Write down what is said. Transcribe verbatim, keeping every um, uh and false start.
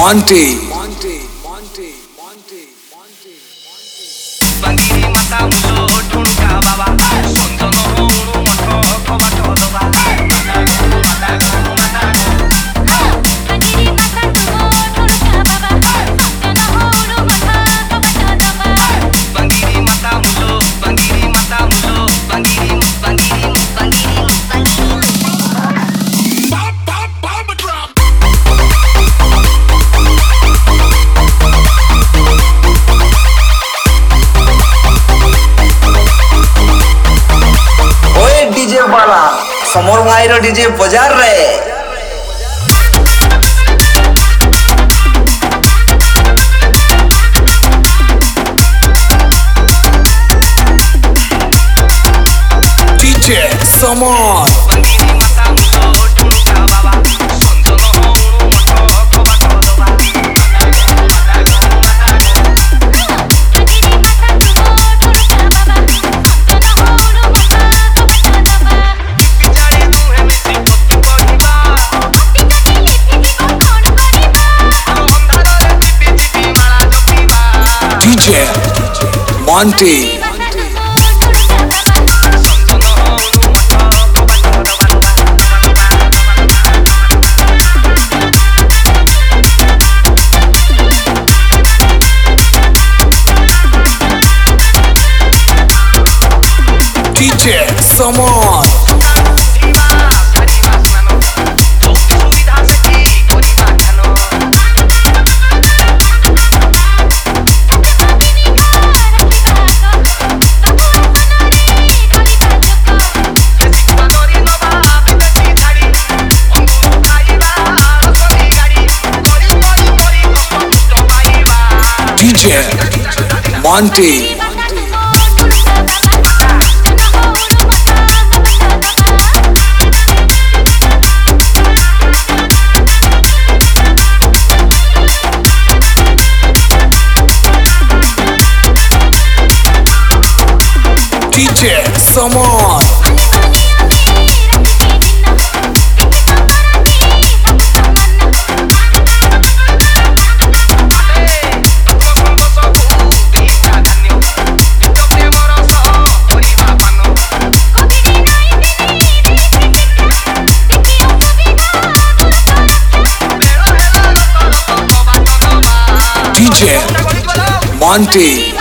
Monty. Bangiri mata mulo dhunka baba sonjono unu moto kobato doba mata go mata go mata go Bangiri mata mulo dhunka baba sonjono unu moto kobato doba Bangiri mata mulo bangiri mata mulo bangiri bangiri bangiri bangiri Pop pop bomb drop. DJ वाला समोर भाई DJ बजा रहे DJ समोर Bangiri mata mulo dhunka baba sonjono unu moto kobato doba mata go mata go mata go Bangiri mata mulo dhunka baba sonjono unu moto kobato doba बिचारी तू है मिसी पत्ती पड़ीबा Ati kati lephi dibo kon kariba अंधारो रे चिपी चिपी माला जपीबा DJ Monty. mata mulo dhunka baba sonjono unu moto kobato doba DJ समोर जीवा हरिवा स्नानो चौकी सुविधा से की करिबा खानो Bangiri ko rakhiba ko babu sonare kariba joko सिकुआ नरी नबा बिदेसी झाड़ी अंगुर खाइबा रसनी गाड़ी करी करी करी कष्ट पुष्ट पाइबा DJ Monty. mata mulo dhunka baba sonjono unu moto kobato doba DJ समोर Ane duniya mein rakhi jinna ek to karati sab samanna पसंद सबू गीता धन्यो चित्त प्रेम रस करिबा पानो Kobiri nai dili desi sikha dikhi asubidha dur karakha बेरो हेला रतर तो बाटो नबा डीजे गली बोलो Monty.